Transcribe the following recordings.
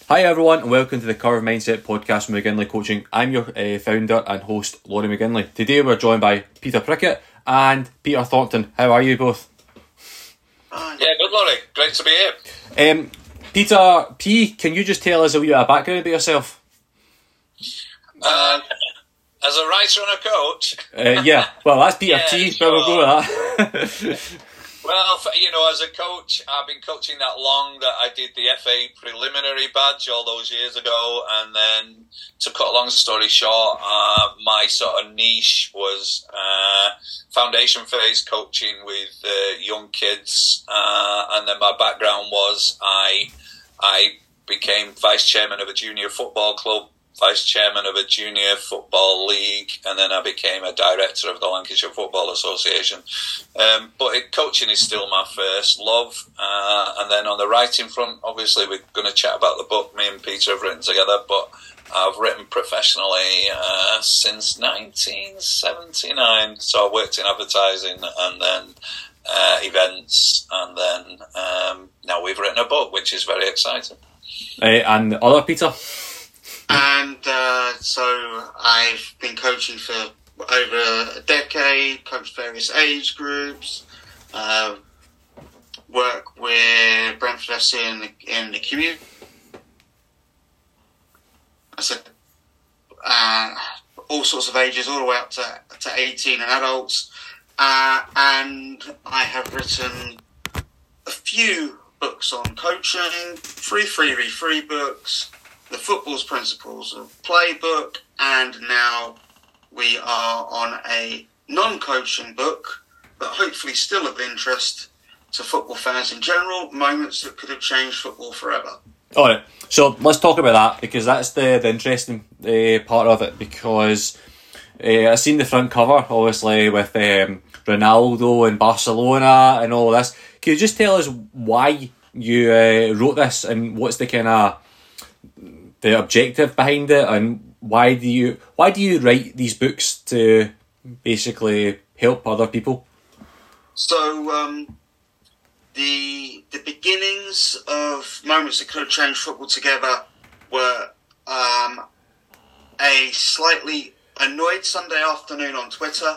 Hi everyone, and welcome to the Curve Mindset podcast with McGinley Coaching. I'm your founder and host, Laurie McGinley. Today we're joined by Peter Prickett and Peter Thornton. How are you both? Yeah, good, Laurie. Great to be here. Peter P, can you just tell us a wee bit of background about yourself? As a writer and a coach? Yeah, well that's Peter T, sure. but we'll go with that. Well, as a coach, I've been coaching that long that I did the FA preliminary badge all those years ago, and then to cut a long story short, my sort of niche was foundation phase coaching with young kids, and then my background was I became vice chairman of a junior football club, vice chairman of a junior football league, and then I became a director of the Lancashire Football Association. But coaching is still my first love. And then on the writing front, obviously we're going to chat about the book me and Peter have written together, but I've written professionally since 1979. So I worked in advertising and then events, and then now we've written a book, which is very exciting. And the other Peter? And so I've been coaching for over a decade, coached various age groups, work with Brentford FC in the community. I said all sorts of ages, all the way up to 18 and adults. And I have written a few books on coaching, free books, The Football's Principles of Playbook, and now we are on a non-coaching book, but hopefully still of interest to football fans in general, Moments That Could Have Changed Football Forever. Alright, so let's talk about that, because that's the interesting part of it, because I've seen the front cover, obviously, with Ronaldo and Barcelona and all this. Can you just tell us why you wrote this, and what's the kind of the objective behind it, and why do you write these books to basically help other people? So the beginnings of Moments That Could Have Changed Football Together were a slightly annoyed Sunday afternoon on Twitter,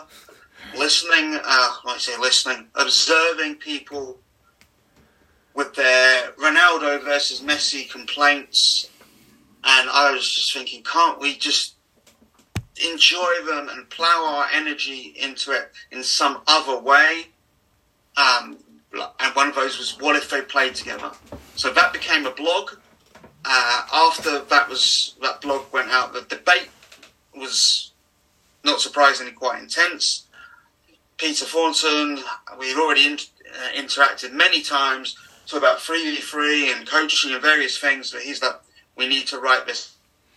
observing people with their Ronaldo versus Messi complaints. And I was just thinking, can't we just enjoy them and plough our energy into it in some other way? And one of those was, what if they played together? So that became a blog. After that blog went out, the debate was not surprisingly quite intense. Peter Thornton, we've already interacted many times, talk about 3v3 and coaching and various things, but he's like, we need to write this.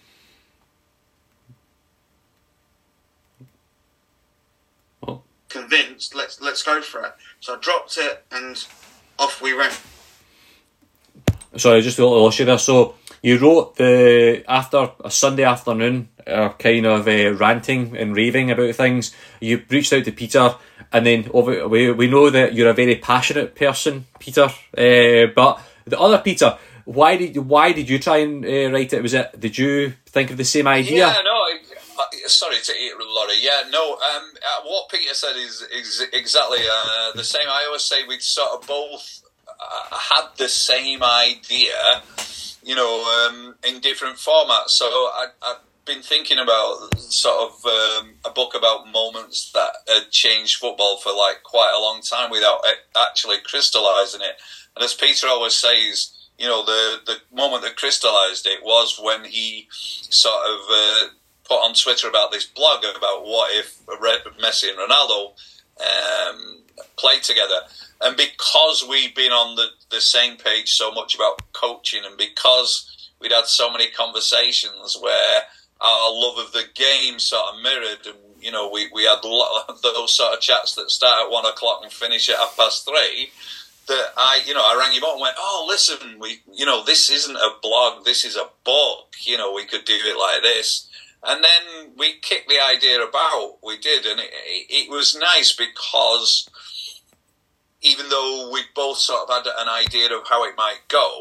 Oh. Convinced, let's go for it. So I dropped it and off we went. Sorry, just a little issue there. So you wrote after a Sunday afternoon, kind of ranting and raving about things. You reached out to Peter, and then we know that you're a very passionate person, Peter. But the other Peter, why did you try and write it? Did you think of the same idea? Yeah, no. Sorry to eat, Laurie. Yeah, no. What Peter said is exactly the same. I always say we'd sort of both had the same idea, in different formats. So I've been thinking about sort of a book about moments that had changed football for like quite a long time without actually crystallising it. And as Peter always says, the moment that crystallised it was when he sort of put on Twitter about this blog about what if Messi and Ronaldo played together. And because we'd been on the same page so much about coaching, and because we'd had so many conversations where our love of the game sort of mirrored, and we had those sort of chats that start at 1 o'clock and finish at 3:30. That I rang him up and went, oh, listen, this isn't a blog, this is a book. We could do it like this. And then we kicked the idea about. We did, and it was nice because even though we both sort of had an idea of how it might go,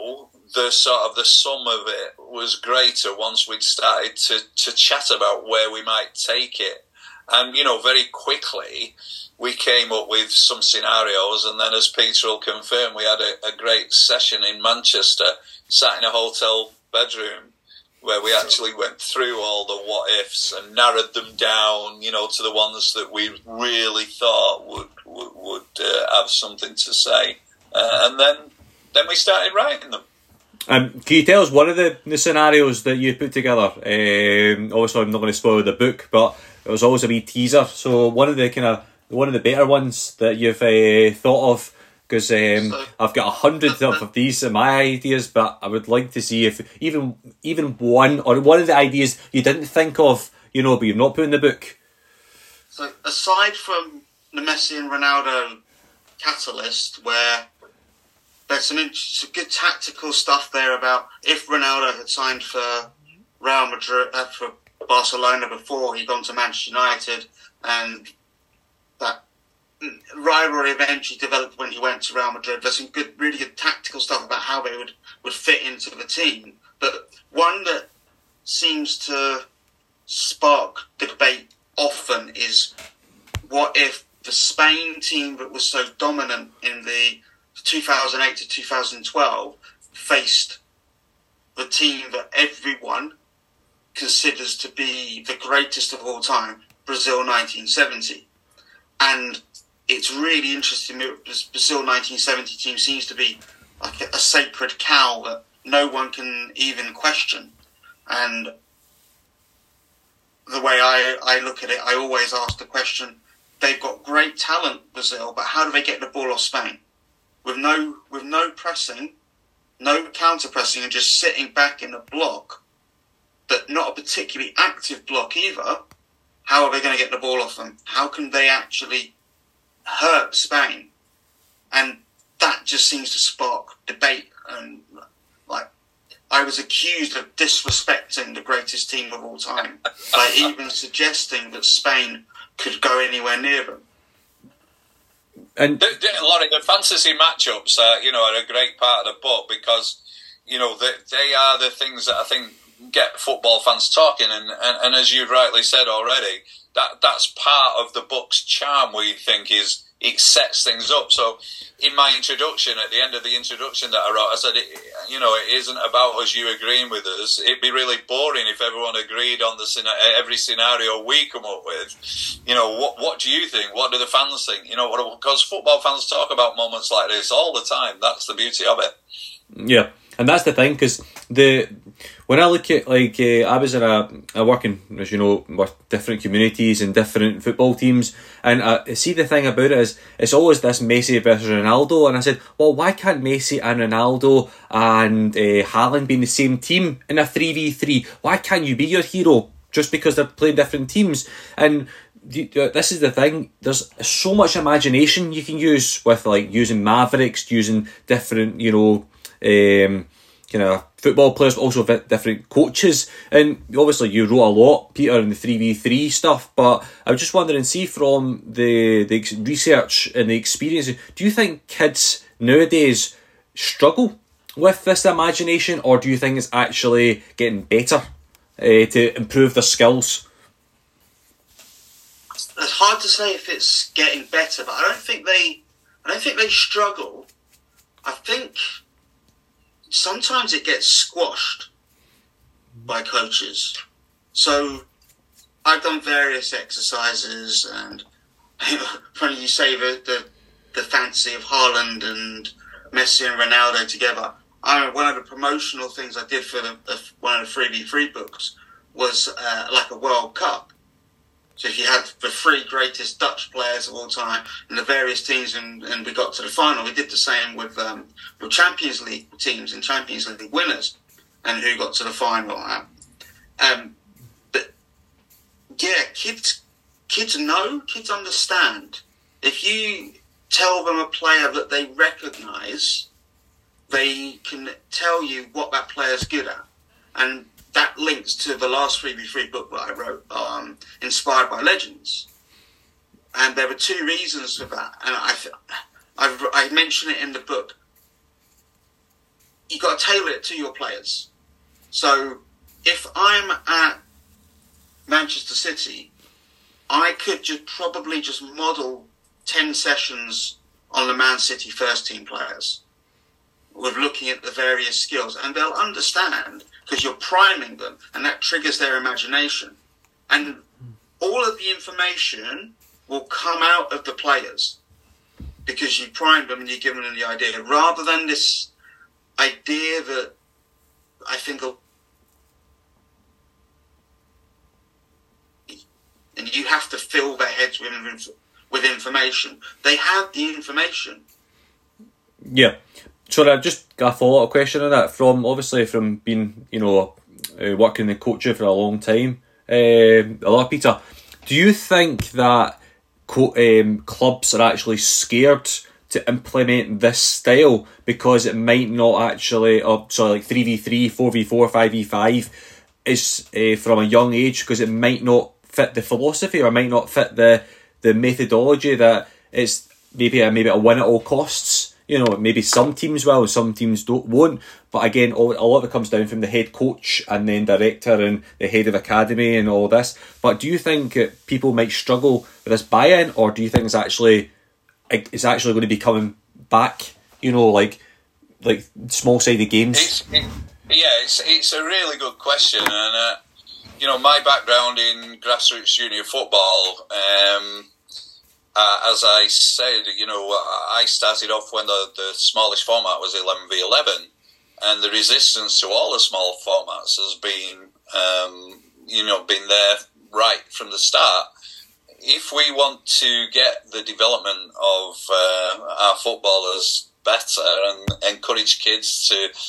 the sort of the sum of it was greater once we'd started to chat about where we might take it. And, very quickly we came up with some scenarios, and then, as Peter will confirm, we had a great session in Manchester, sat in a hotel bedroom, where we actually went through all the what-ifs and narrowed them down, to the ones that we really thought would have something to say. And then we started writing them. Can you tell us one of the scenarios that you put together? Obviously, I'm not going to spoil the book, but it was always a wee teaser. So one of the better ones that you've thought of, because I've got 100 of these in my ideas, but I would like to see if even one of the ideas you didn't think of, but you've not put in the book. So aside from the Messi and Ronaldo catalyst, where there's some good tactical stuff there about if Ronaldo had signed for Real Madrid, for Barcelona before he'd gone to Manchester United, and that rivalry eventually developed when he went to Real Madrid. There's some really good tactical stuff about how they would fit into the team. But one that seems to spark debate often is, what if the Spain team that was so dominant in the 2008 to 2012 faced the team that everyone considers to be the greatest of all time, Brazil 1970. And it's really interesting. The Brazil 1970 team seems to be like a sacred cow that no one can even question. And the way I look at it, I always ask the question, they've got great talent, Brazil, but how do they get the ball off Spain? With no pressing, no counter-pressing, and just sitting back in a block, but not a particularly active block either, how are they going to get the ball off them? How can they actually hurt Spain? And that just seems to spark debate. And I was accused of disrespecting the greatest team of all time by even suggesting that Spain could go anywhere near them. And Laurie, the fantasy matchups, are a great part of the book, because they are the things that I think get football fans talking, and as you've rightly said already, that's part of the book's charm. We think is it sets things up. So in my introduction, at the end of the introduction that I wrote, I said, it isn't about us, you agreeing with us. It'd be really boring if everyone agreed on every scenario we come up with. What do you think? What do the fans think? Because football fans talk about moments like this all the time. That's the beauty of it. Yeah, and that's the thing, because when I look at, I was in a working, as you know, with different communities and different football teams, and I see the thing about it is it's always this Messi versus Ronaldo, and I said, well, why can't Messi and Ronaldo and Haaland be in the same team in a 3v3? Why can't you be your hero just because they're playing different teams? And this is the thing, there's so much imagination you can use with using Mavericks, using different, football players, but also different coaches. And obviously you wrote a lot, Peter, in the 3v3 stuff, but I was just wondering, see from the research and the experience, do you think kids nowadays struggle with this imagination, or do you think it's actually getting better to improve their skills? It's hard to say if it's getting better, but I don't think they struggle. I think sometimes it gets squashed by coaches. So I've done various exercises, and funny you say the fancy of Haaland and Messi and Ronaldo together. One of the promotional things I did for one of the 3v3 books was like a World Cup. So if you had the three greatest Dutch players of all time and the various teams, and we got to the final, we did the same with Champions League teams and Champions League winners, and who got to the final. But yeah, kids understand. If you tell them a player that they recognise, they can tell you what that player's good at, and that links to the last 3v3 book that I wrote, Inspired by Legends. And there were two reasons for that. And I mention it in the book. you got to tailor it to your players. So if I'm at Manchester City, I could probably just model 10 sessions on the Man City first team players with looking at the various skills, and they'll understand because you're priming them, and that triggers their imagination. And all of the information will come out of the players because you primed them and you're giving them the idea, rather than this idea that I think, and you have to fill their heads with information. They have the information. Yeah. So I just got a follow-up question on that. From being, working the coaching for a long time, a lot, Peter. Do you think that clubs are actually scared to implement this style because it might not actually, like 3v3, 4v4, 5v5 is from a young age, because it might not fit the philosophy or might not fit the methodology, that it's maybe a win at all costs? Maybe some teams will, some teams won't. But again, a lot of it comes down from the head coach and then director and the head of academy and all this. But do you think people might struggle with this buy-in, or do you think it's actually going to be coming back? Like small-sided games. It's a really good question, and my background in grassroots junior football. As I said, I started off when the smallest format was 11v11, and the resistance to all the small formats has been there right from the start. If we want to get the development of our footballers better and encourage kids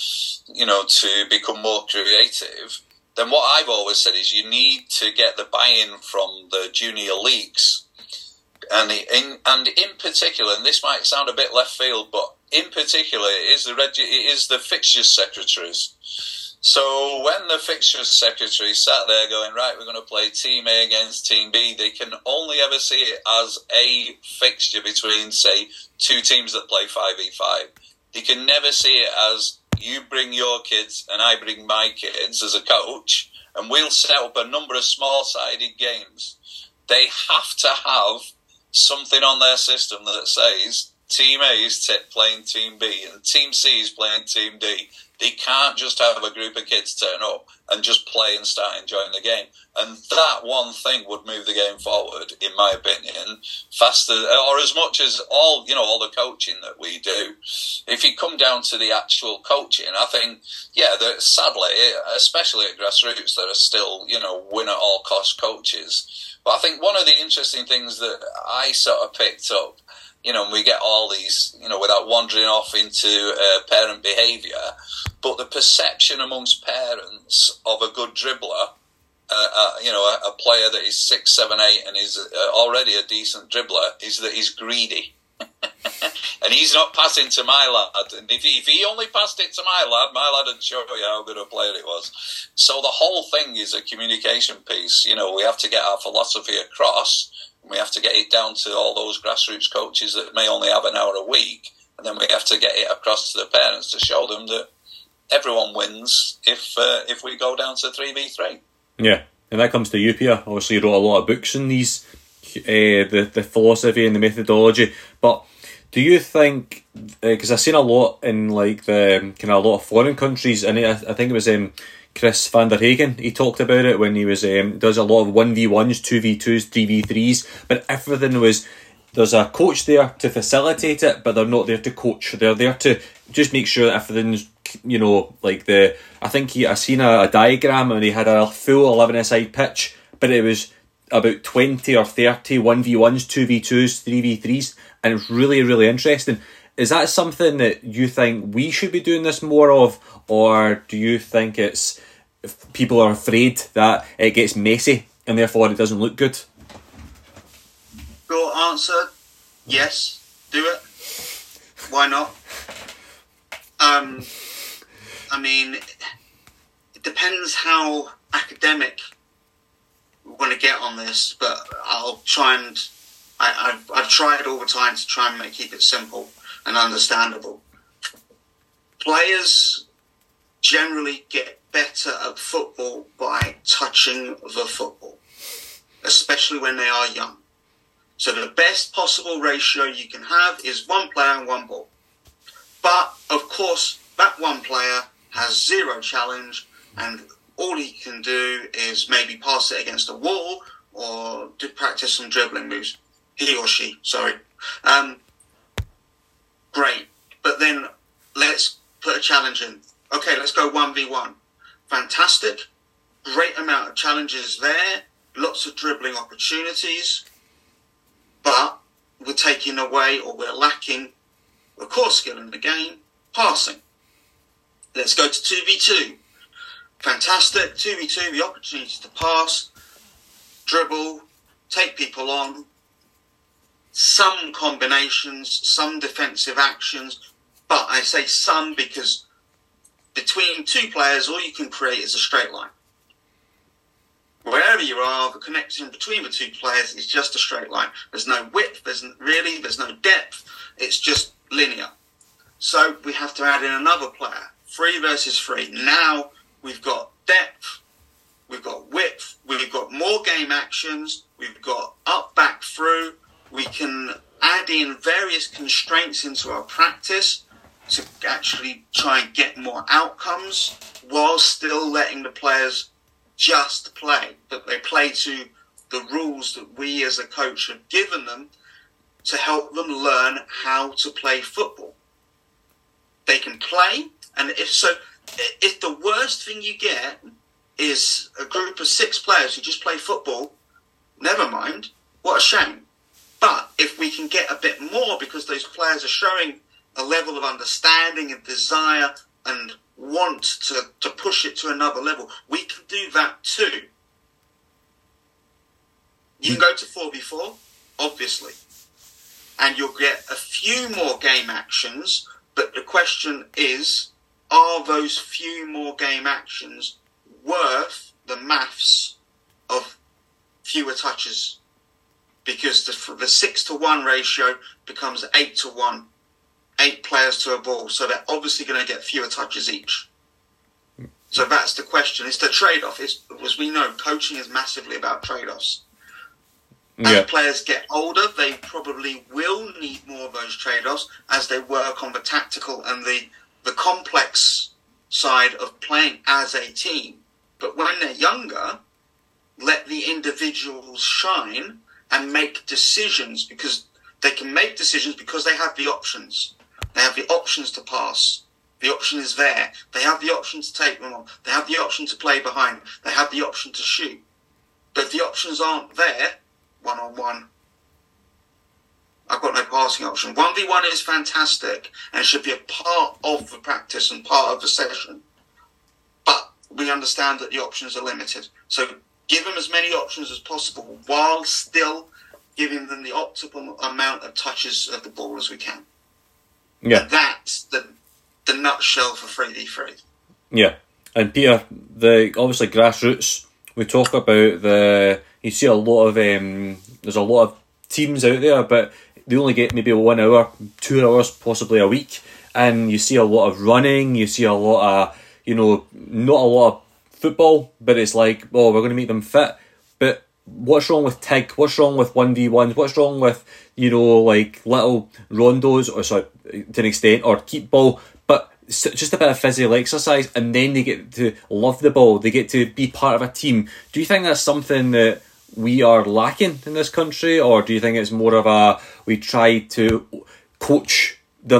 to become more creative, then what I've always said is you need to get the buy-in from the junior leagues. And in particular, and this might sound a bit left field, but in particular, it is the fixtures secretaries. So when the fixtures secretaries sat there going, right, we're going to play Team A against Team B, they can only ever see it as a fixture between, say, two teams that play 5v5. They can never see it as you bring your kids and I bring my kids as a coach, and we'll set up a number of small-sided games. They have to have something on their system that says Team A is playing Team B and Team C is playing Team D. They can't just have a group of kids turn up and just play and start enjoying the game. And that one thing would move the game forward, in my opinion, faster, or as much as all the coaching that we do. If you come down to the actual coaching, I think, sadly, especially at grassroots, there are still, win at all cost coaches. But I think one of the interesting things that I sort of picked up, we get all these, without wandering off into parent behaviour, but the perception amongst parents of a good dribbler, a player that is 6, 7, 8 and is already a decent dribbler, is that he's greedy. And he's not passing to my lad. And if he only passed it to my lad would show you how good a player it was. So the whole thing is a communication piece. We have to get our philosophy across. We have to get it down to all those grassroots coaches that may only have an hour a week. And then we have to get it across to the parents to show them that everyone wins if we go down to 3v3. Yeah, and that comes to you, Pierre. Obviously, you wrote a lot of books on these, the philosophy and the methodology. But do you think, because I've seen a lot in the kind of a lot of foreign countries, and I think it was Chris van der Hagen, he talked about it when he was does a lot of 1v1s, 2v2s, 3v3s, but everything was, there's a coach there to facilitate it, but they're not there to coach. They're there to just make sure that everything's, I think I seen a diagram and he had a full 11-a-side pitch, but it was about 20 or 30 1v1s, 2v2s, 3v3s, and it was really, really interesting. Is that something that you think we should be doing this more of, or do you think it's people are afraid that it gets messy and therefore it doesn't look good? Short answer, yes, do it. Why not? It depends how academic we want to get on this, but I'll try and I've tried all the time to try and keep it simple and understandable. Players generally get better at football by touching the football, especially when they are young. So the best possible ratio you can have is one player and one ball. But, of course, that one player has zero challenge, and all he can do is maybe pass it against a wall or practice some dribbling moves. He or she, sorry. Great. But then let's put a challenge in. Okay, let's go 1v1. Fantastic. Great amount of challenges there. Lots of dribbling opportunities. But we're taking away, or we're lacking, the core skill in the game, passing. Let's go to 2v2. Fantastic. 2v2, the opportunity to pass, dribble, take people on, some combinations, some defensive actions, but I say some because between two players, all you can create is a straight line. Wherever you are, the connection between the two players is just a straight line. There's no width, there's no depth, it's just linear. So we have to add in another player, 3 versus 3. Now we've got depth, we've got width, we've got more game actions, we've got up, back, through. We can add in various constraints into our practice to actually try and get more outcomes while still letting the players just play. But they play to the rules that we as a coach have given them to help them learn how to play football. They can play, and if the worst thing you get is a group of 6 players who just play football, never mind, what a shame. But if we can get a bit more because those players are showing a level of understanding and desire and want to push it to another level, we can do that too. You can go to 4v4, obviously, and you'll get a few more game actions, but the question is, are those few more game actions worth the maths of fewer touches? Because the 6-to-1 ratio becomes 8-to-1, 8 players to a ball. So they're obviously going to get fewer touches each. So that's the question. It's the trade-off. As we know, coaching is massively about trade-offs. As players get older, they probably will need more of those trade-offs as they work on the tactical and the complex side of playing as a team. But when they're younger, let the individuals shine and make decisions, because they can make decisions because they have the options. They have the options to pass. The option is there. They have the option to take them on. They have the option to play behind. They have the option to shoot. But if the options aren't there, one-on-one, I've got no passing option. 1v1 is fantastic and should be a part of the practice and part of the session. But we understand that the options are limited. So give them as many options as possible while still giving them the optimal amount of touches of the ball as we can. Yeah. But that's the nutshell for 3v3. Yeah. And Peter, obviously grassroots, we talk about you see a lot of, there's a lot of teams out there, but they only get maybe 1 hour, 2 hours possibly a week. And you see a lot of running, you see a lot of, not a lot of football, but it's like, we're going to make them fit. But what's wrong with TIG? What's wrong with 1v1s? What's wrong with, like little rondos, or sorry, to an extent, or keep ball, but just a bit of physical exercise, and then they get to love the ball, they get to be part of a team. Do you think that's something that we are lacking in this country, or do you think it's more of we try to coach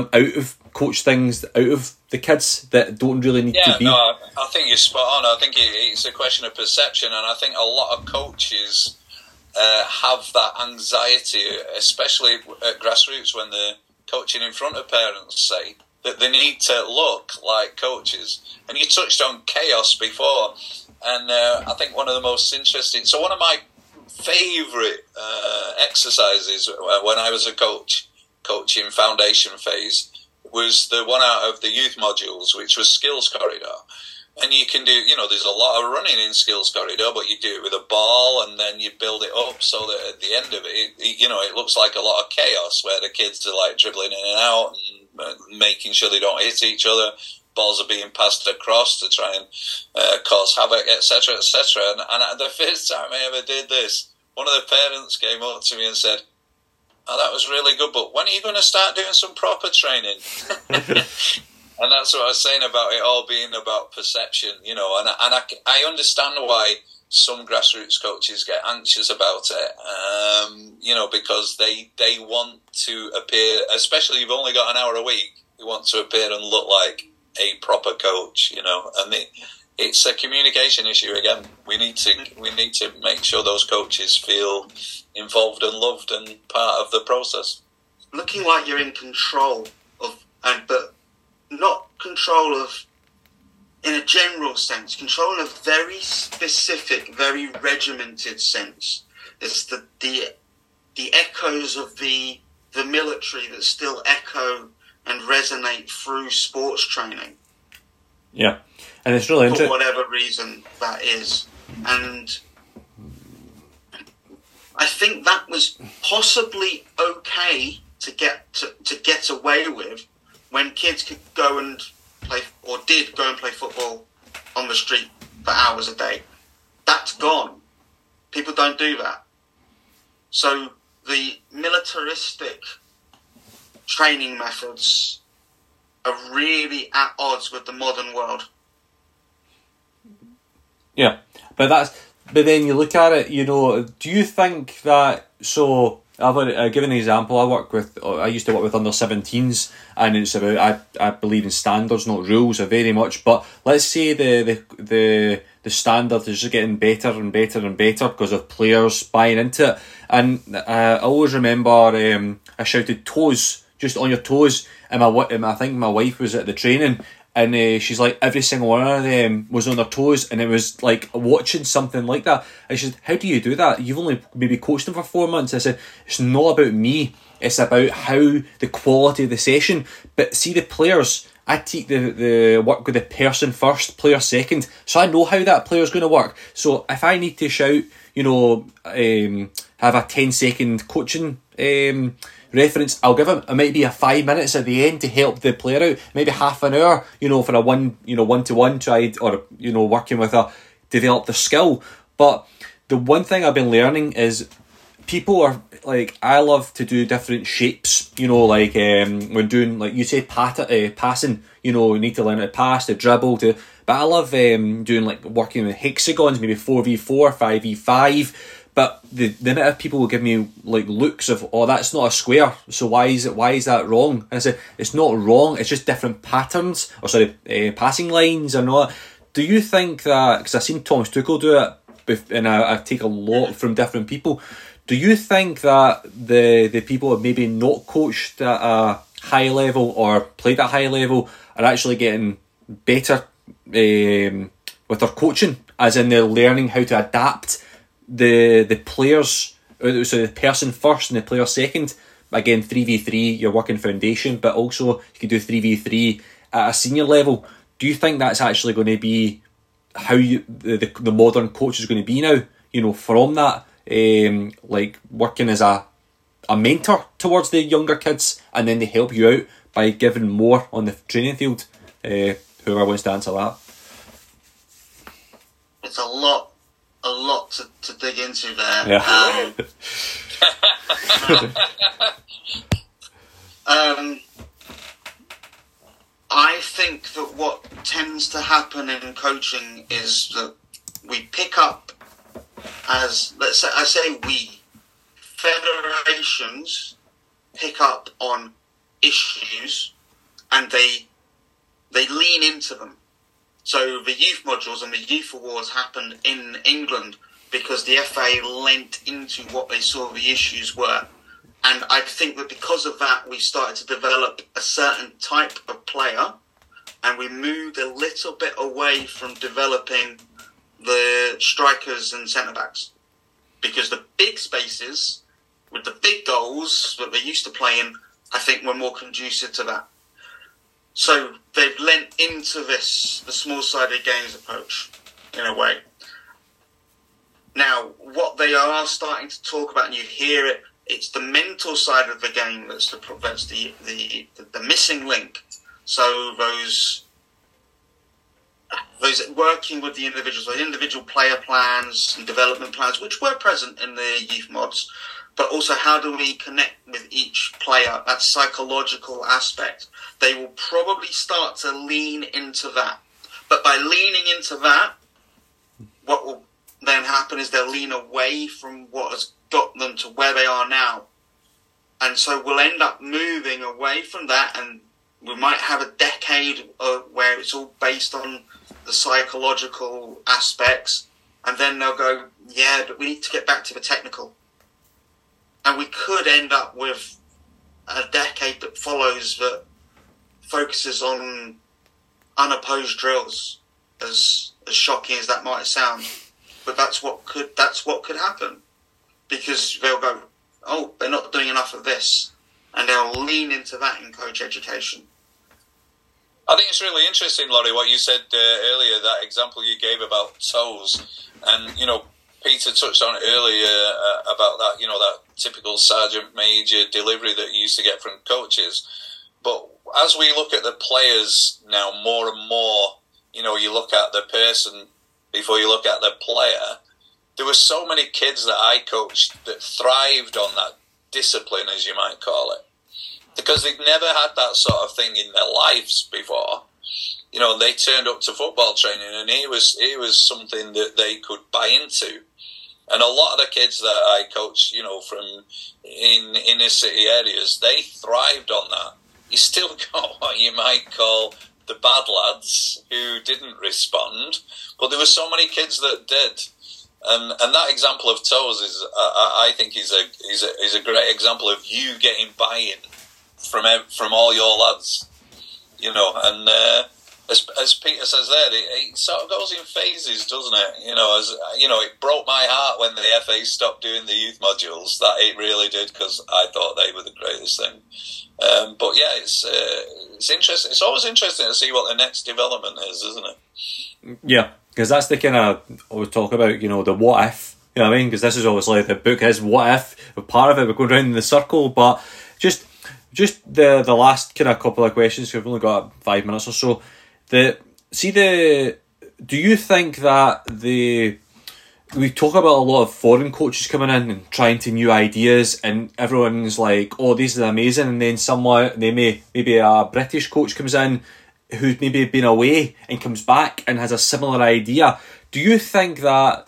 things out of the kids that don't really need to be? Yeah, no, I think you're spot on. I think it's a question of perception, and I think a lot of coaches have that anxiety, especially at grassroots when they're coaching in front of parents, say, that they need to look like coaches. And you touched on chaos before, and I think one of the most interesting... So one of my favourite exercises when I was a coaching foundation phase, was the one out of the youth modules, which was Skills Corridor. And you can do, there's a lot of running in Skills Corridor, but you do it with a ball and then you build it up so that at the end of it, it looks like a lot of chaos where the kids are like dribbling in and out and making sure they don't hit each other, balls are being passed across to try and cause havoc, etc., etc. And the first time I ever did this, one of the parents came up to me and said, "Oh, that was really good, but when are you going to start doing some proper training?" And that's what I was saying about it all being about perception, and I understand why some grassroots coaches get anxious about it, because they want to appear, especially if you've only got an hour a week, you want to appear and look like a proper coach, and it's a communication issue again. We need to make sure those coaches feel involved and loved and part of the process. Looking like you're in control of, but not control of, in a general sense, control in a very specific, very regimented sense. It's the echoes of the military that still echo and resonate through sports training. Yeah, and it's really interesting. For whatever reason that is. And I think that was possibly okay to get away with when kids could go and play, or did go and play football on the street for hours a day. That's gone. People don't do that. So the militaristic training methods are really at odds with the modern world. Yeah, but then you look at it, do you think that, so I'll give an example. I used to work with under 17s, and it's about, I believe in standards, not rules, very much. But let's say the standard is just getting better and better and better because of players buying into it. And I always remember I shouted toes, just on your toes, and I think my wife was at the training, and she's like, every single one of them was on their toes, and it was like watching something like that. I said, how do you do that? You've only maybe coached them for 4 months. I said, it's not about me. It's about how the quality of the session. But see, the players, I take the work with the person first, player second. So I know how that player's going to work. So if I need to shout, have a 10-second coaching reference, I'll give him, it might be a 5 minutes at the end to help the player out, maybe half an hour, for a one-to-one tried, or, working with develop the skill. But the one thing I've been learning is people are, like, I love to do different shapes, when doing, like you say, passing, you need to learn how to pass, to dribble, but I love doing, like, working with hexagons, maybe 4v4, 5v5, but the minute of people will give me, like, looks of, oh, that's not a square, so why is that wrong? And I said, it's not wrong, it's just different patterns, passing lines or not. Do you think that, because I've seen Thomas Tuchel do it, and I take a lot from different people, do you think that the people have maybe not coached at a high level or played at a high level are actually getting better with their coaching, as in they're learning how to adapt the players, so the person first and the player second? Again, 3v3, you're working foundation, but also you could do 3v3 at a senior level. Do you think that's actually going to be how the modern coach is going to be now? From that, like working as a mentor towards the younger kids, and then they help you out by giving more on the training field. Whoever wants to answer that. It's a lot to dig into there. Yeah. I think that what tends to happen in coaching is that we pick up, as federations pick up on issues and they lean into them. So the youth modules and the youth awards happened in England because the FA lent into what they saw the issues were. And I think that because of that, we started to develop a certain type of player, and we moved a little bit away from developing the strikers and centre-backs. Because the big spaces with the big goals that they used to play in, I think were more conducive to that. So they've lent into the small-sided games approach, in a way. Now, what they are starting to talk about, and you hear it, it's the mental side of the game that's the missing link. So those those working with the individuals, those individual player plans and development plans, which were present in the youth mods, but also how do we connect with each player, that psychological aspect. They will probably start to lean into that. But by leaning into that, what will then happen is they'll lean away from what has got them to where they are now. And so we'll end up moving away from that, and we might have a decade where it's all based on the psychological aspects, and then they'll go, yeah, but we need to get back to the technical. And we could end up with a decade that follows that focuses on unopposed drills, as shocking as that might sound. But that's what could happen, because they'll go, oh, they're not doing enough of this, and they'll lean into that in coach education. I think it's really interesting, Laurie, what you said earlier, that example you gave about toes. And, Peter touched on it earlier about that, that typical sergeant major delivery that you used to get from coaches. But as we look at the players now more and more, you look at the person before you look at the player, there were so many kids that I coached that thrived on that discipline, as you might call it, because they'd never had that sort of thing in their lives before. They turned up to football training, and it was something that they could buy into. And a lot of the kids that I coached, from in inner city areas, they thrived on that. You still got what you might call the bad lads who didn't respond, but there were so many kids that did. And that example of toes is, I think, is a great example of you getting buy-in from all your lads, and as Peter says there, it sort of goes in phases, doesn't it? It broke my heart when the FA stopped doing the youth modules. That it really did, because I thought they were the greatest thing. But yeah, it's interesting. It's always interesting to see what the next development is, isn't it? Yeah, because that's the kind of we talk about, the what if. You know what I mean? Because this is obviously the book is what if. Part of it we're going around in the circle, but just the last kind of couple of questions. We've only got 5 minutes or so. Do you think that we talk about a lot of foreign coaches coming in and trying to new ideas, and everyone's like, oh, this is amazing, and then maybe a British coach comes in who's maybe been away and comes back and has a similar idea. Do you think that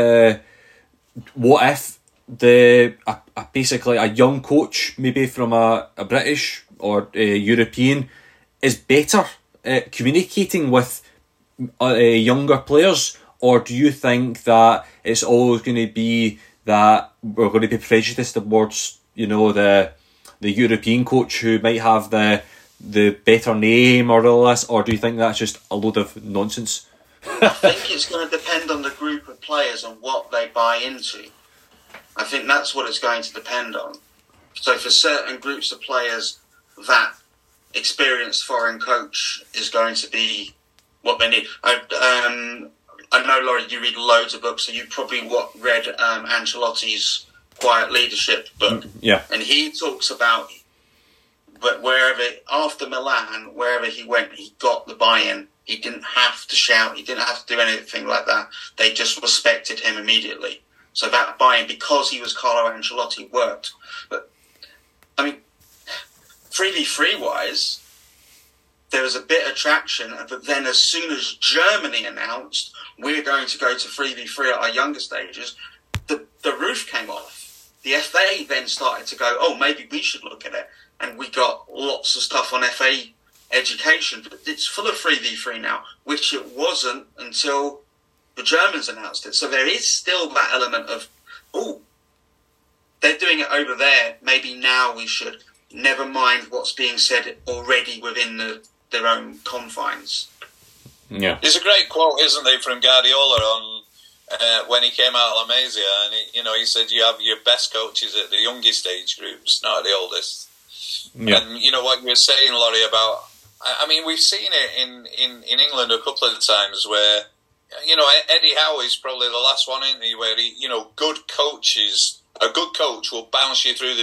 what if basically a young coach, maybe from a British or a European, is better at communicating with younger players? Or do you think that it's always going to be that we're going to be prejudiced towards, the European coach who might have the better name or all this? Or do you think that's just a load of nonsense? I think it's going to depend on the group of players and what they buy into. I think that's what it's going to depend on. So for certain groups of players, that experienced foreign coach is going to be what they need. I know, Laurie, you read loads of books, so you probably read Ancelotti's Quiet Leadership book. Yeah. And he talks about, but after Milan, wherever he went, he got the buy-in. He didn't have to shout. He didn't have to do anything like that. They just respected him immediately. So that buy-in, because he was Carlo Ancelotti, worked. But, 3v3-wise, there was a bit of traction, but then as soon as Germany announced we're going to go to 3v3 at our younger stages, the roof came off. The FA then started to go, oh, maybe we should look at it. And we got lots of stuff on FA education, but it's full of 3v3 now, which it wasn't until the Germans announced it. So there is still that element of, oh, they're doing it over there, maybe now we should. Never mind what's being said already within their own confines. Yeah, there's a great quote, isn't there, from Guardiola on when he came out of La Masia, and he said you have your best coaches at the youngest age groups, not at the oldest. Yeah. And what you were saying, Laurie, about we've seen it in England a couple of times where Eddie Howe is probably the last one, isn't he? Where a good coach will bounce you through the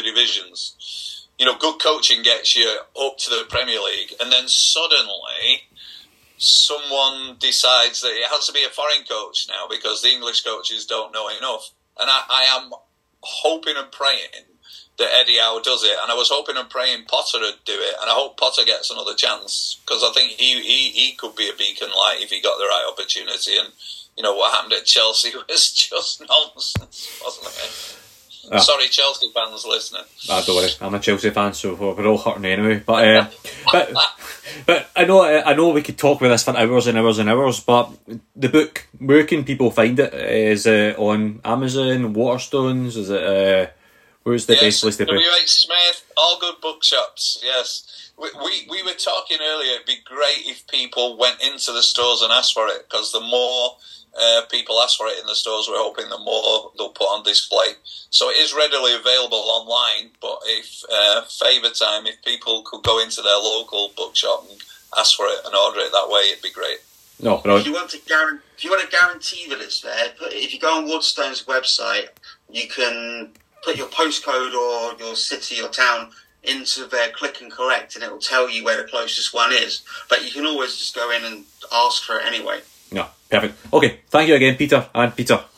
divisions. Good coaching gets you up to the Premier League, and then suddenly someone decides that it has to be a foreign coach now because the English coaches don't know enough. And I am hoping and praying that Eddie Howe does it, and I was hoping and praying Potter would do it, and I hope Potter gets another chance because I think he could be a beacon light if he got the right opportunity. And what happened at Chelsea was just nonsense, wasn't it? Sorry, Chelsea fans listening. Don't worry, I'm a Chelsea fan, so we're all hurting anyway. But but I know we could talk about this for hours and hours and hours. But the book, where can people find it? Is it on Amazon, Waterstones? Is it? Where's the best place to put? WH Smith, all good bookshops. Yes, we were talking earlier. It'd be great if people went into the stores and asked for it because the more people ask for it in the stores, we're hoping the more they'll put on display. So it is readily available online, but if favour time, if people could go into their local bookshop and ask for it and order it that way, it'd be great. No, bro. If you want to guarantee that it's there, if you go on Waterstone's website, you can put your postcode or your city or town into their click and collect, and it will tell you where the closest one is. But you can always just go in and ask for it anyway. No, perfect. Okay, thank you again, Peter and Peter.